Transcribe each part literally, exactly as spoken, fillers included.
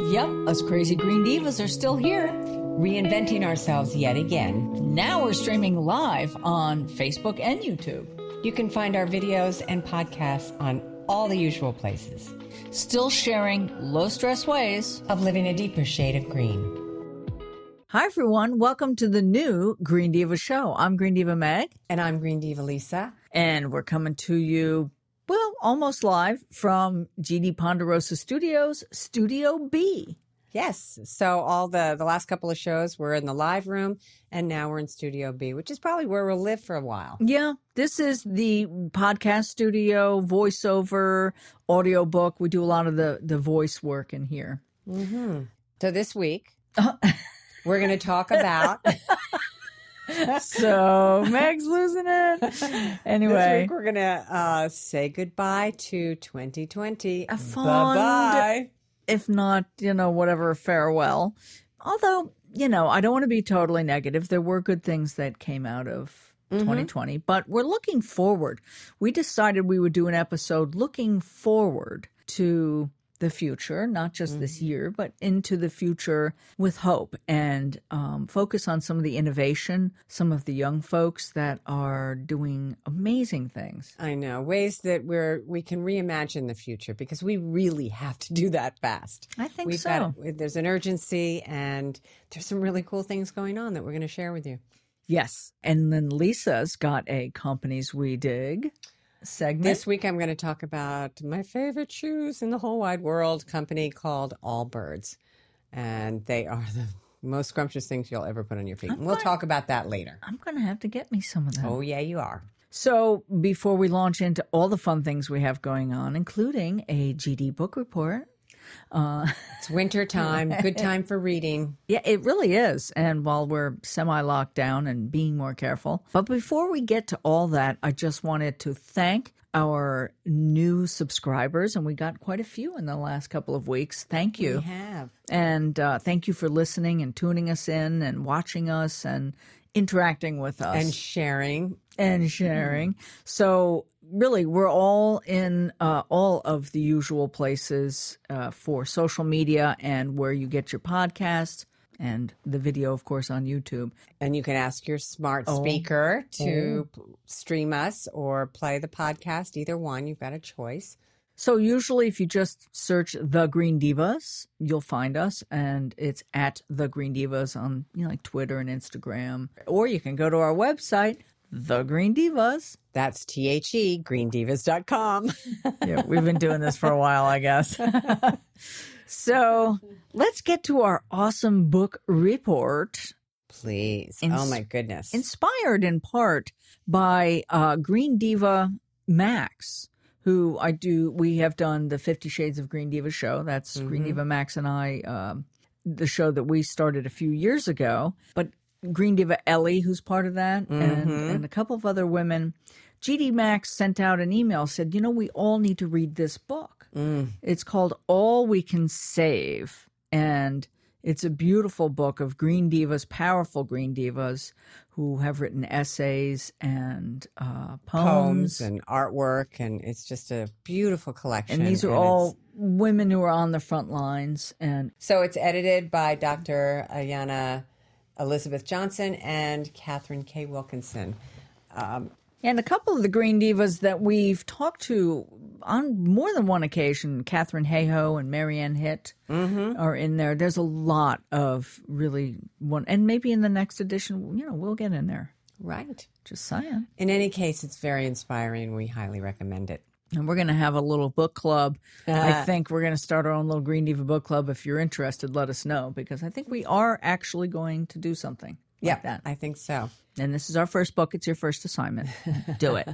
Yep, us crazy green divas are still here. Reinventing ourselves yet again. Now we're streaming live on Facebook and YouTube. You can find our videos and podcasts on all the usual places. Still sharing low-stress ways of living a deeper shade of green. Hi, everyone. Welcome to the new Green Diva Show. I'm Green Diva Meg. And I'm Green Diva Lisa. And we're coming to you, well, almost live from G D Ponderosa Studios, Studio B. Yes. So all the, the last couple of shows were in the live room, and now we're in Studio B, which is probably where we'll live for a while. Yeah. This is the podcast studio, voiceover, audiobook. We do a lot of the, the voice work in here. Mm-hmm. So this week, we're going to talk about... So Meg's losing it. Anyway. This week we're going to uh, say goodbye to twenty twenty. A fond, bye-bye. If not, you know, whatever, farewell. Although, you know, I don't want to be totally negative. There were good things that came out of mm-hmm. twenty twenty, but we're looking forward. We decided we would do an episode looking forward to the future, not just mm-hmm. this year, but into the future with hope, and um, focus on some of the innovation, some of the young folks that are doing amazing things. I know, ways that we're we can reimagine the future, because we really have to do that fast. I think We've so. Got, there's an urgency, and there's some really cool things going on that we're going to share with you. Yes. And then Lisa's got a Companies We Dig segment. This week I'm going to talk about my favorite shoes in the whole wide world, company called Allbirds. And they are the most scrumptious things you'll ever put on your feet. I'm And we'll going, talk about that later. I'm going to have to get me some of that. Oh, yeah, you are. So before we launch into all the fun things we have going on, including a G D book report. Uh, it's winter time, good time for reading. Yeah, it really is. And while we're semi-locked down and being more careful. But before we get to all that, I just wanted to thank our new subscribers. And we got quite a few in the last couple of weeks. Thank you. We have. And uh, thank you for listening and tuning us in and watching us and interacting with us. And sharing. And sharing. Mm-hmm. So really, we're all in uh, all of the usual places uh, for social media and where you get your podcasts, and the video, of course, on YouTube. And you can ask your smart oh. speaker to oh. stream us or play the podcast, either one. You've got a choice. So usually if you just search The Green Divas, you'll find us, and it's at The Green Divas on, you know, like Twitter and Instagram. Or you can go to our website, The Green Divas. That's T H E, green divas dot com. Yeah, we've been doing this for a while, I guess. So let's get to our awesome book report. Please. Ins- oh, my goodness. Inspired in part by uh, Green Diva Max, who I do, we have done the Fifty Shades of Green Diva show. That's mm-hmm. Green Diva Max and I, um, the show that we started a few years ago. But Green Diva Ellie, who's part of that, mm-hmm. and, and a couple of other women. G D Max sent out an email, said, you know, we all need to read this book. Mm. It's called All We Can Save. And it's a beautiful book of green divas, powerful green divas who have written essays and uh, poems. Poems and artwork. And it's just a beautiful collection. And these are and all women who are on the front lines. And so it's edited by Doctor Ayanna Elizabeth Johnson and Catherine K. Wilkinson. Um, and a couple of the green divas that we've talked to on more than one occasion, Catherine Hayhoe and Marianne Hitt, mm-hmm. are in there. There's a lot of really one, and maybe in the next edition, you know, we'll get in there. Right. Just saying. In any case, it's very inspiring. We highly recommend it. And we're going to have a little book club. Uh, I think we're going to start our own little Green Diva book club. If you're interested, let us know, because I think we are actually going to do something like yeah, that. I think so. And this is our first book. It's your first assignment. Do it.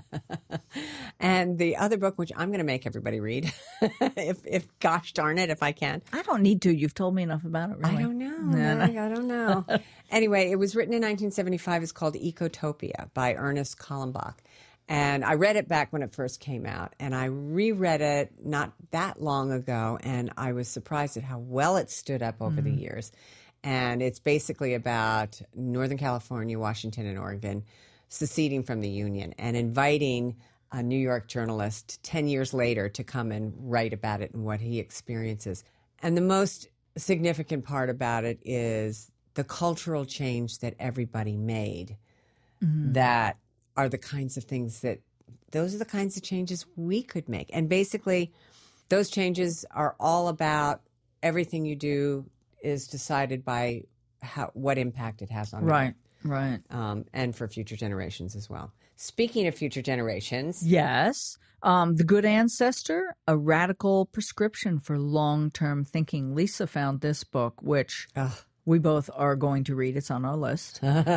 And the other book, which I'm going to make everybody read, if, if gosh darn it, if I can. I don't need to. You've told me enough about it, really. I don't know. Yeah, no, I don't know. Anyway, it was written in nineteen seventy-five. It's called Ecotopia by Ernest Callenbach. And I read it back when it first came out, and I reread it not that long ago, and I was surprised at how well it stood up over mm-hmm. the years. And it's basically about Northern California, Washington, and Oregon seceding from the Union and inviting a New York journalist ten years later to come and write about it and what he experiences. And the most significant part about it is the cultural change that everybody made. Mm-hmm. That are the kinds of things that, those are the kinds of changes we could make. And basically, those changes are all about everything you do is decided by how, what impact it has on right, you. Right, um, and for future generations as well. Speaking of future generations, yes, um, The Good Ancestor: A Radical Prescription for Long-Term Thinking. Lisa found this book, which Ugh. we both are going to read. It's on our list.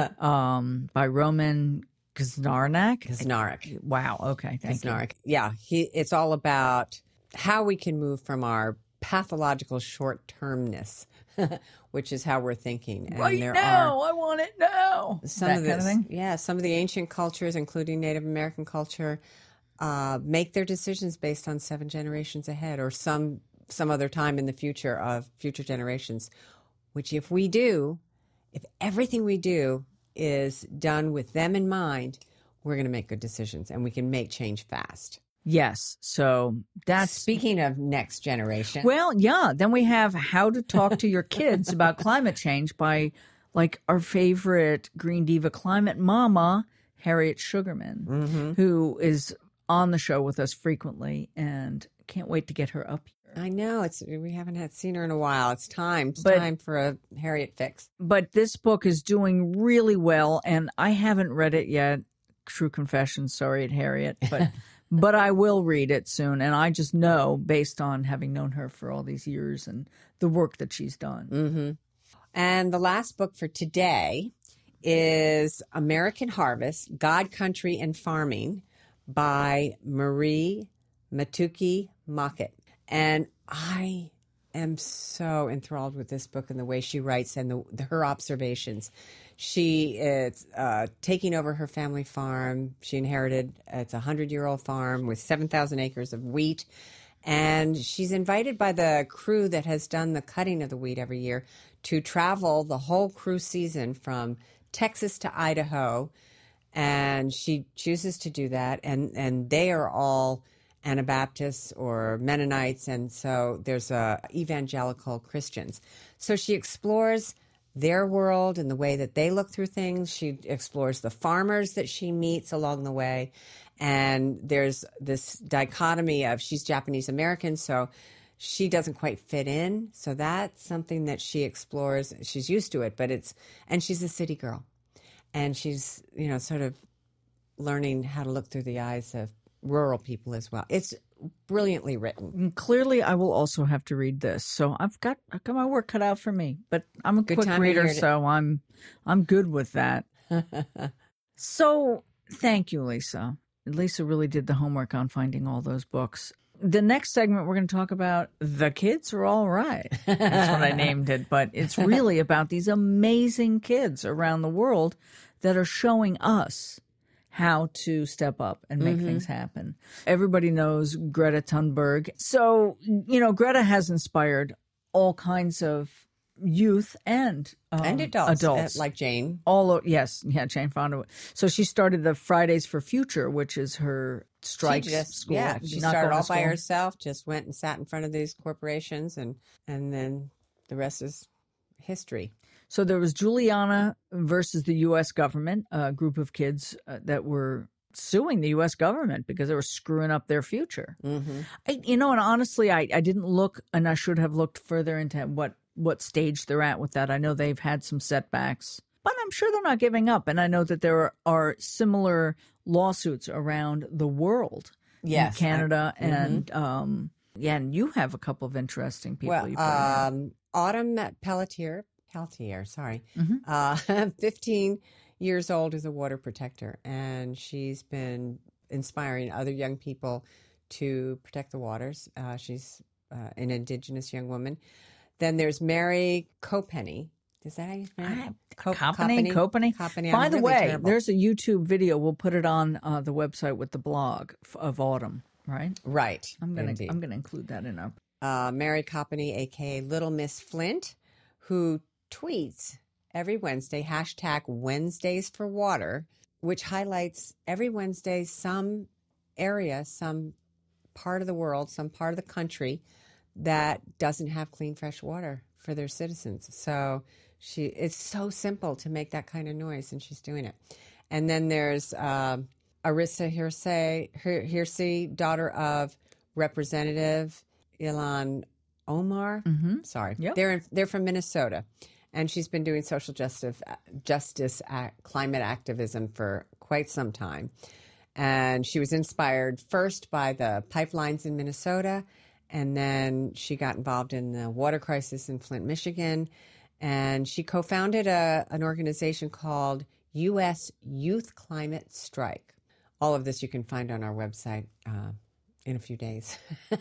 um, by Roman Krznaric. Krznaric. Wow. Okay. Thank Krznaric. you. Yeah, he. It's all about how we can move from our pathological short-termness, which is how we're thinking. And right there now, are I want it now. Some that of this, kind of thing? Yeah, some of the ancient cultures, including Native American culture, uh, make their decisions based on seven generations ahead, or some some other time in the future of future generations. Which, if we do, if everything we do is done with them in mind, we're going to make good decisions, and we can make change fast. Yes. So that's... Speaking of next generation. Well, yeah. Then we have How to Talk to Your Kids About Climate Change by, like, our favorite Green Diva climate mama, Harriet Sugarman, mm-hmm. who is on the show with us frequently, and can't wait to get her up here. I know. It's we haven't had seen her in a while. It's time. It's but, time for a Harriet fix. But this book is doing really well, and I haven't read it yet. True confession. Sorry, at Harriet, but... But I will read it soon, and I just know, based on having known her for all these years and the work that she's done. Mm-hmm. And the last book for today is American Harvest, God, Country, and Farming by Marie Matuki Mockett. And I am so enthralled with this book and the way she writes and the, the, her observations. She is uh, taking over her family farm. She inherited, it's a hundred-year-old farm with seven thousand acres of wheat. And she's invited by the crew that has done the cutting of the wheat every year to travel the whole cruise season from Texas to Idaho. And she chooses to do that. And, and they are all Anabaptists or Mennonites. And so there's uh, evangelical Christians. So she explores their world and the way that they look through things. She explores the farmers that she meets along the way. And there's this dichotomy of she's Japanese American, so she doesn't quite fit in. So that's something that she explores. She's used to it, but it's, and she's a city girl. And she's, you know, sort of learning how to look through the eyes of rural people as well. It's brilliantly written. And clearly, I will also have to read this. So I've got I've got my work cut out for me. But I'm a good quick reader, so I'm I'm good with that. So thank you, Lisa. Lisa really did the homework on finding all those books. The next segment, we're going to talk about The Kids Are All Right. That's what I named it. But it's really about these amazing kids around the world that are showing us how to step up and make mm-hmm. things happen. Everybody knows Greta Thunberg. So, you know, Greta has inspired all kinds of youth and um, and adults, adults. Uh, like Jane. All yes, yeah, Jane Fonda. So she started the Fridays for Future, which is her strike she just, school. Yeah, she Not started all by school. herself. Just went and sat in front of these corporations, and and then the rest is history. So there was Juliana versus the U S government, a group of kids uh, that were suing the U S government because they were screwing up their future. Mm-hmm. I, you know, and honestly, I, I didn't look, and I should have looked further into what, what stage they're at with that. I know they've had some setbacks, but I'm sure they're not giving up. And I know that there are, are similar lawsuits around the world. Yes, in Canada. I, and, mm-hmm. um, yeah, and you have a couple of interesting people. Well, you um, Autumn Pelletier, Peltier, sorry, mm-hmm. uh, fifteen years old, is a water protector, and she's been inspiring other young people to protect the waters. Uh, she's uh, an Indigenous young woman. Then there's Mary Copenny. Is that how you spell it? Co- Copenny? Copenny? Copenny. By I'm the really way, terrible. There's a YouTube video. We'll put it on uh, the website with the blog f- of Autumn, right? Right. I'm gonna Indeed. I'm gonna include that in our. Uh, Mary Copenny, aka Little Miss Flint, who tweets every Wednesday, hashtag Wednesdays for Water, which highlights every Wednesday some area, some part of the world, some part of the country that doesn't have clean, fresh water for their citizens. So she, it's so simple to make that kind of noise, and she's doing it. And then there's uh, Arissa Hirsi, Hirsi, daughter of Representative Ilhan Omar. Mm-hmm. Sorry, Yep. they're in, they're from Minnesota, and she's been doing social justice justice act, climate activism for quite some time. And she was inspired first by the pipelines in Minnesota, and then she got involved in the water crisis in Flint, Michigan, and she co-founded a, an organization called U S Youth Climate Strike. All of this you can find on our website uh, in a few days.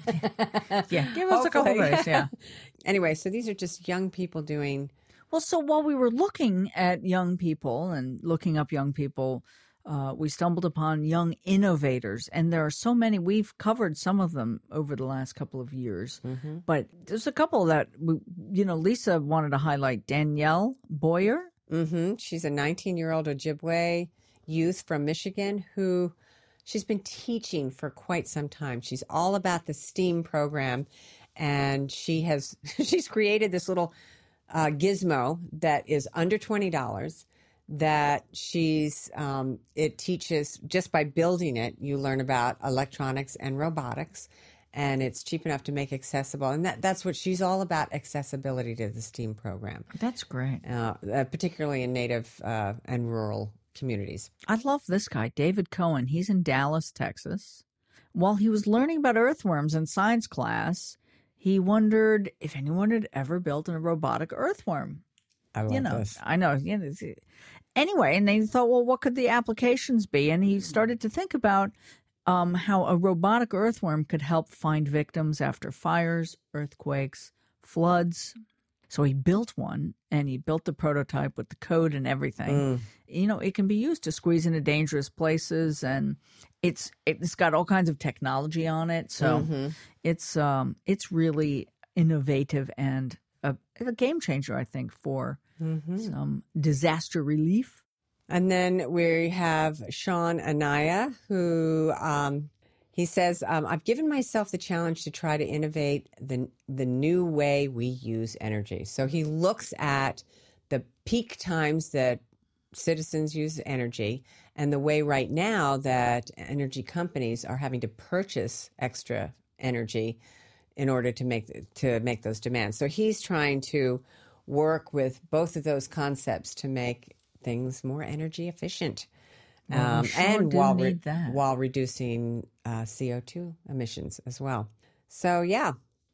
Yeah, give us a couple days, yeah. Anyway, so these are just young people doing... Well, so while we were looking at young people and looking up young people, uh, we stumbled upon young innovators, and there are so many. We've covered some of them over the last couple of years, mm-hmm. but there's a couple that, we, you know, Lisa wanted to highlight. Danielle Boyer. Mm-hmm. She's a nineteen-year-old Ojibwe youth from Michigan who she's been teaching for quite some time. She's all about the STEAM program, and she has she's created this little uh, gizmo that is under twenty dollars that she's um, it teaches just by building it. You learn about electronics and robotics, and it's cheap enough to make accessible. And that, that's what she's all about, accessibility to the STEAM program. That's great. Uh, uh, particularly in native uh, and rural communities. I love this guy, David Cohen. He's in Dallas, Texas. While he was learning about earthworms in science class, he wondered if anyone had ever built a robotic earthworm. I love you know, this. I know. You know, anyway, and they thought, well, what could the applications be? And he started to think about um, how a robotic earthworm could help find victims after fires, earthquakes, floods. So he built one, and he built the prototype with the code and everything. Mm. You know, it can be used to squeeze into dangerous places, and it's it's got all kinds of technology on it. So mm-hmm. it's um it's really innovative and a, a game changer, I think, for mm-hmm. some disaster relief. And then we have Sean Anaya, who um, he says, um, I've given myself the challenge to try to innovate the the new way we use energy. So he looks at the peak times that citizens use energy and the way right now that energy companies are having to purchase extra energy in order to make to make those demands. So he's trying to work with both of those concepts to make things more energy efficient, well, um, sure and while re- that. while reducing uh, C O two emissions as well. So yeah,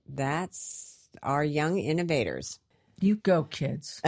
that's our young innovators. You go, kids.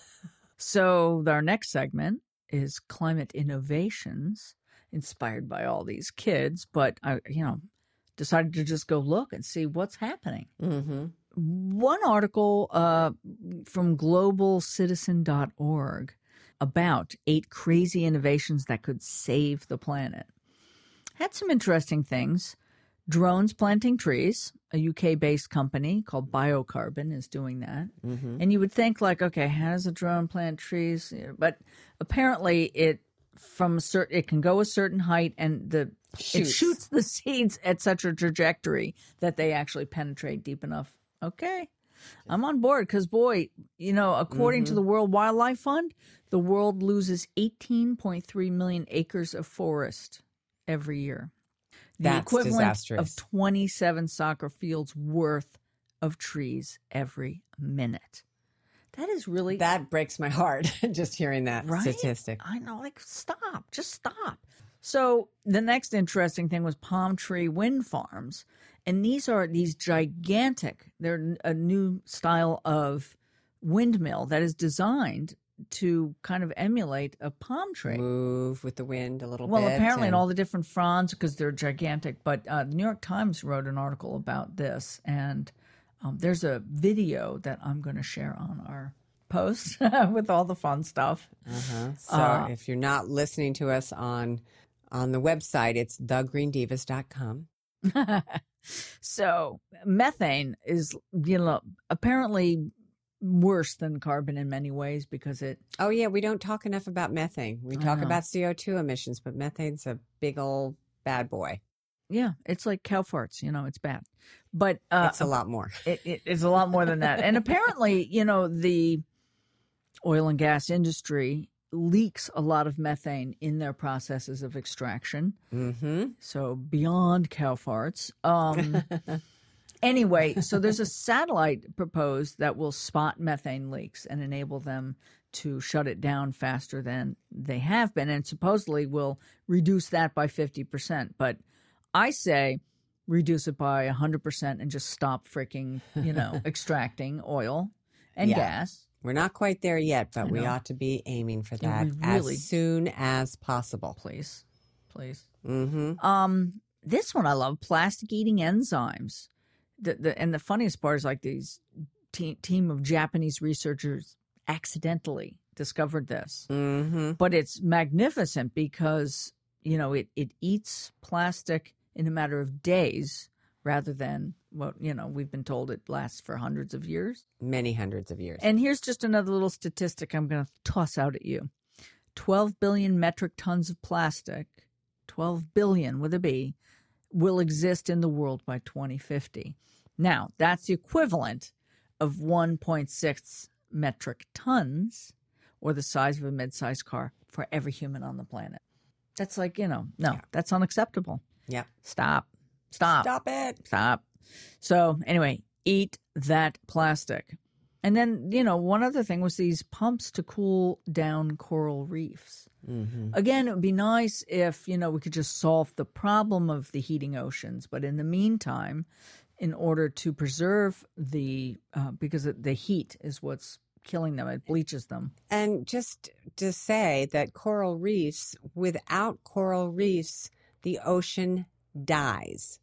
So our next segment is climate innovations, inspired by all these kids. But I, you know, decided to just go look and see what's happening. Mm-hmm. One article uh, from global citizen dot org about eight crazy innovations that could save the planet had some interesting things. Drones planting trees. A U K-based company called Biocarbon is doing that. Mm-hmm. And you would think, like, okay, how does a drone plant trees? But apparently it from a certain, it can go a certain height, and the Shoots. it shoots the seeds at such a trajectory that they actually penetrate deep enough. Okay, I'm on board because, boy, you know, according mm-hmm. to the World Wildlife Fund, the world loses eighteen point three million acres of forest every year. The That's equivalent disastrous. of twenty-seven soccer fields worth of trees every minute. That is really... That breaks my heart, just hearing that right? statistic. I know, like, stop. Just stop. So the next interesting thing was palm tree wind farms. And these are these gigantic, they're a new style of windmill that is designed to kind of emulate a palm tree. Move with the wind a little well, bit. Well, apparently and... in all the different fronds, because they're gigantic. But uh, the New York Times wrote an article about this, and um, there's a video that I'm going to share on our post with all the fun stuff. Uh-huh. So uh, if you're not listening to us on on the website, it's the green divas dot com. So methane is, you know, apparently worse than carbon in many ways because it... Oh, yeah, we don't talk enough about methane. We talk know. about C O two emissions, but methane's a big old bad boy. yeah, it's like cow farts. You know, it's bad. But uh, It's a lot more. it, it, it's a lot more than that. And apparently, you know, the oil and gas industry leaks a lot of methane in their processes of extraction. Mm-hmm. So beyond cow farts. Um, anyway, so there's a satellite proposed that will spot methane leaks and enable them to shut it down faster than they have been, and supposedly will reduce that by fifty percent. But I say reduce it by one hundred percent and just stop freaking, you know, extracting oil and Yeah. gas. We're not quite there yet, but we know. ought to be aiming for Yeah, that we really- as soon as possible. Please, please. Mm-hmm. Um, this one I love: plastic-eating enzymes. The, the and the funniest part is like these te- team of Japanese researchers accidentally discovered this, Mm-hmm. but it's magnificent because you know it it eats plastic in a matter of days rather than what you know we've been told it lasts for hundreds of years. Many hundreds of years. And here's just another little statistic I'm going to toss out at you: twelve billion metric tons of plastic, twelve billion with a B, will exist in the world by twenty fifty. Now, that's the equivalent of one point six metric tons, or the size of a mid-sized car, for every human on the planet. That's like, you know, no, Yeah. that's unacceptable. Yeah. Stop. Stop. Stop it. Stop. So anyway, eat that plastic. And then, you know, one other thing was these pumps to cool down coral reefs. Mm-hmm. Again, it would be nice if, you know, we could just solve the problem of the heating oceans. But in the meantime, in order to preserve the, uh, because the heat is what's killing them, it bleaches them. And just to say that coral reefs, without coral reefs, the ocean dies.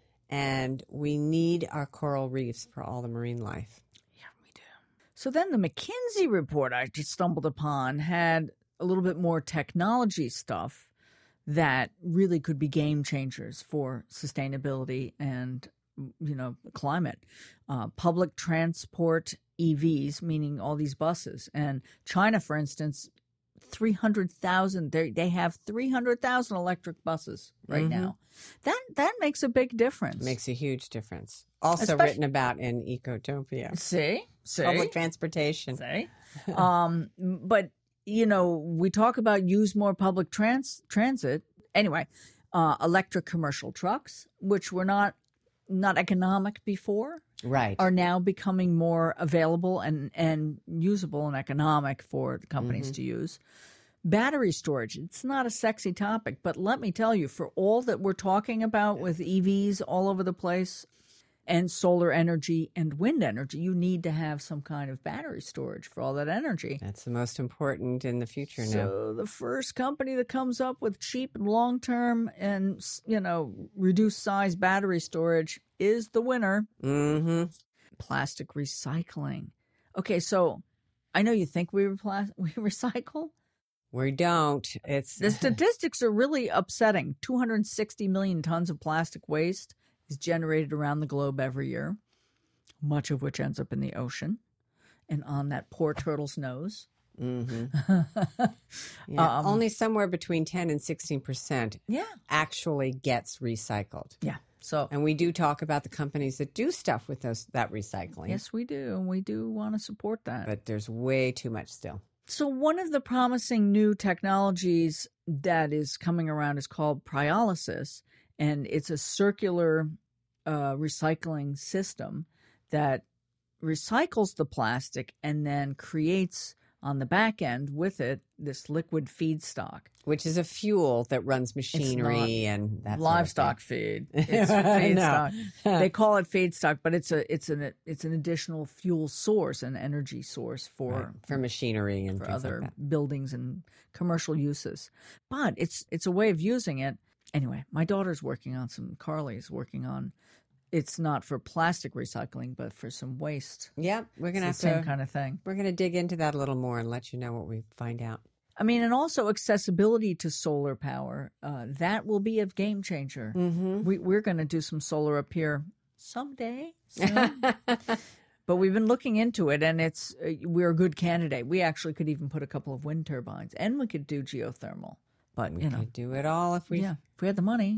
And we need our coral reefs for all the marine life. Yeah, we do. So then the McKinsey report I just stumbled upon had a little bit more technology stuff that really could be game changers for sustainability and, you know, climate. Uh, public transport E Vs, meaning all these buses. And China, for instance, three hundred thousand, they they have three hundred thousand electric buses right Mhm. now. That that makes a big difference. Makes a huge difference. Also Especially- written about in Ecotopia. See? See? Public transportation. say. um, but you know, we talk about use more public trans- transit. Anyway, uh, electric commercial trucks, which were not not economic before, Right. are now becoming more available and and usable and economic for the companies to use. Battery storage, it's not a sexy topic, but let me tell you, for all that we're talking about with E Vs all over the place and solar energy and wind energy, you need to have some kind of battery storage for all that energy. That's the most important in the future now. So the first company that comes up with cheap and long-term and, you know, reduced size battery storage is the winner. Mm-hmm. Plastic recycling. Okay, so I know you think we, repla- we recycle. We don't. It's The statistics are really upsetting. two hundred sixty million tons of plastic waste is generated around the globe every year, much of which ends up in the ocean and on that poor turtle's nose. Mm-hmm. Yeah, Um, only somewhere between ten and sixteen percent Yeah. actually gets recycled. Yeah. So, And we do talk about the companies that do stuff with those that recycling. yes, we do. And we do want to support that. But there's way too much still. So one of the promising new technologies that is coming around is called Pryolysis, and it's a circular uh, recycling system that recycles the plastic and then creates on the back end with it this liquid feedstock. Which is a fuel that runs machinery and that Livestock sort feed. It's I know. feedstock. They call it feedstock, but it's a it's an it's an additional fuel source, an energy source for of thing. Right. For machinery and for things other like that. buildings and commercial uses. But it's it's a way of using it. Anyway, my daughter's working on some, Carly's working on, it's not for plastic recycling, but for some waste. Yeah, we're gonna It's have the same to. kind of thing. We're gonna dig into that a little more and let you know what we find out. I mean, and also accessibility to solar power. Uh, that will be a game changer. Mm-hmm. We, we're going to do some solar up here someday. soon. But we've been looking into it, and it's uh, we're a good candidate. We actually could even put a couple of wind turbines, and we could do geothermal. But, We you know, could do it all if we. yeah, if we had the money.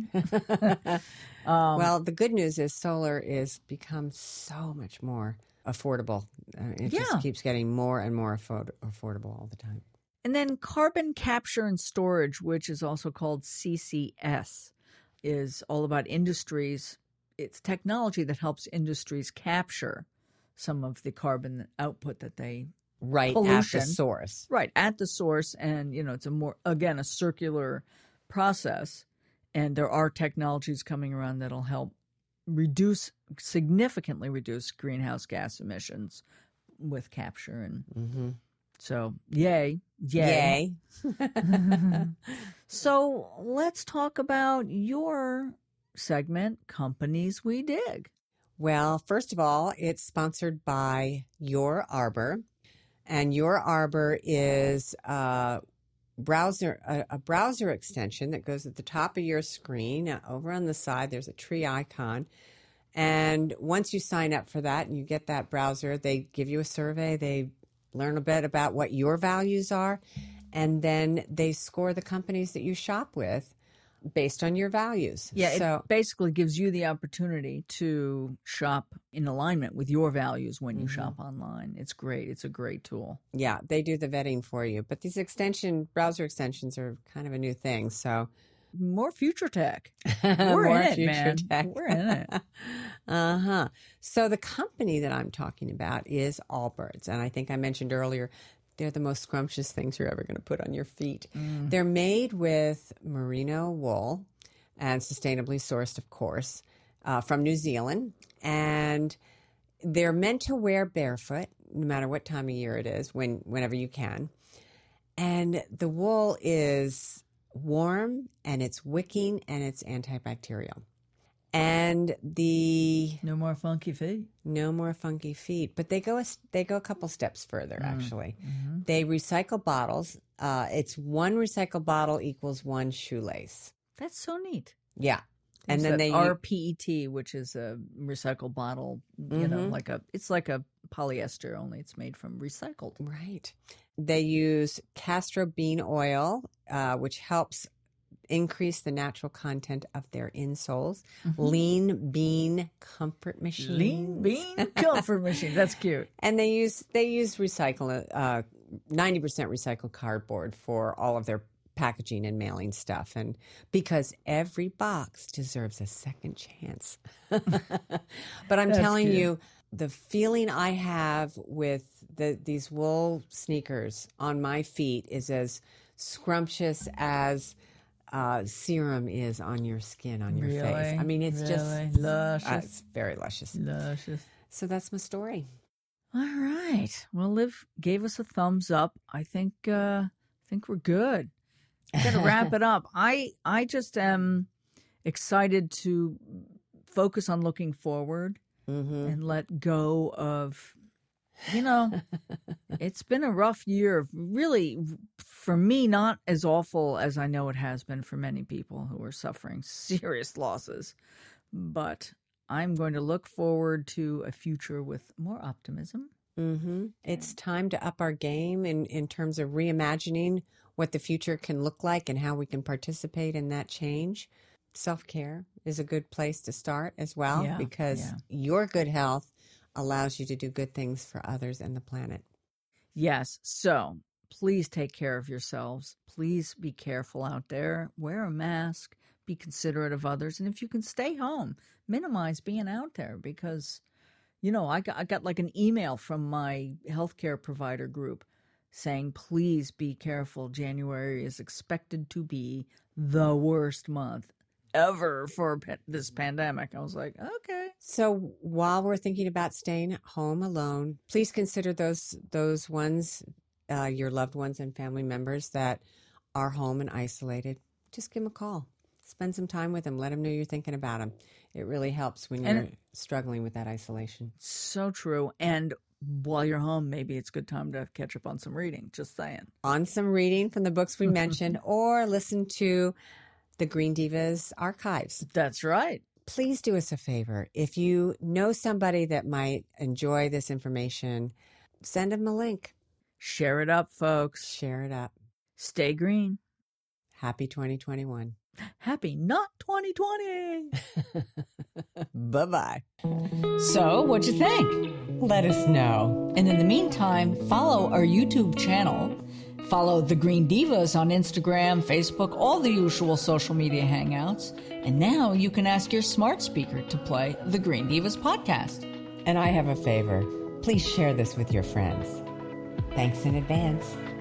Well, the good news is solar is become so much more affordable. Uh, it Yeah. just keeps getting more and more afford- affordable all the time. And then carbon capture and storage, which is also called C C S, is all about industries. It's technology that helps industries capture some of the carbon output that they Right pollution. at the source. Right, at the source. And, you know, it's a more, again, a circular process. And there are technologies coming around that'll help reduce, significantly reduce greenhouse gas emissions with capture. And Mm-hmm. so, yay, yay. Yay. So let's talk about your segment, Companies We Dig. Well, first of all, it's sponsored by Your Arbor. And Your Arbor is a browser a, a browser extension that goes at the top of your screen. Uh, over on the side, there's a tree icon. And once you sign up for that and you get that browser, they give you a survey. They learn a bit about what your values are. And then they score the companies that you shop with based on your values. Yeah, so it basically gives you the opportunity to shop in alignment with your values when you Mhm. shop online. It's great. It's a great tool. yeah, they do the vetting for you. But these extension browser extensions are kind of a new thing. So More future tech. we're We're in it, man. We're in it. uh huh. So the company that I'm talking about is Allbirds, and I think I mentioned earlier they're the most scrumptious things you're ever going to put on your feet. Mm. They're made with merino wool and sustainably sourced, of course, uh, from New Zealand, and they're meant to wear barefoot, no matter what time of year it is, when whenever you can. And the wool is warm, and it's wicking, and it's antibacterial. And the No more funky feet. no more funky feet, but they go a, they go a couple steps further. Mm. Actually, Mm-hmm. they recycle bottles. Uh, it's one recycled bottle equals one shoelace. That's so neat. Yeah, and There's then that they R P E T, which is a recycled bottle. You know, Mhm. like a it's like a polyester, only it's made from recycled. right. They use castor bean oil, uh, which helps increase the natural content of their insoles. Mhm. Lean bean comfort machines. Lean bean comfort machine. That's cute. And they use they use recycle uh, ninety percent recycled cardboard for all of their packaging and mailing stuff, and because every box deserves a second chance. But I'm That's telling cute. you, the feeling I have with the these wool sneakers on my feet is as scrumptious as uh, serum is on your skin, on your face. Really? I mean, it's Really? just Luscious. uh, it's very luscious. Luscious. So that's my story. All right. Well, Liv gave us a thumbs up. I think uh I think we're good. I gotta wrap it up. I I just am excited to focus on looking forward Mm-hmm. and let go of, you know, it's been a rough year. Really, for me, not as awful as I know it has been for many people who are suffering serious losses. But I'm going to look forward to a future with more optimism. Mm-hmm. It's time to up our game in, in terms of reimagining what the future can look like and how we can participate in that change. Self-care is a good place to start as well, Yeah, because yeah. your good health allows you to do good things for others and the planet. Yes. So please take care of yourselves. Please be careful out there. Wear a mask. Be considerate of others. And if you can stay home, minimize being out there because, you know, I got, I got like an email from my healthcare provider group saying, please be careful. January is expected to be the worst month ever for pa- this pandemic. I was like, okay. So while we're thinking about staying home alone, please consider those those ones, uh, your loved ones and family members that are home and isolated. Just give them a call. Spend some time with them. Let them know you're thinking about them. It really helps when you're And- struggling with that isolation. So true. And while you're home, maybe it's a good time to catch up on some reading. Just saying. On some reading from the books we mentioned, or listen to the Green Divas archives. That's right. Please do us a favor. If you know somebody that might enjoy this information, send them a link. Share it up, folks. Share it up. Stay green. Happy twenty twenty-one. Happy not twenty twenty. Bye-bye. So, what'd you think? Let us know. And in the meantime, follow our YouTube channel. Follow The Green Divas on Instagram, Facebook, all the usual social media hangouts. And now you can ask your smart speaker to play The Green Divas podcast. And I have a favor. Please share this with your friends. Thanks in advance.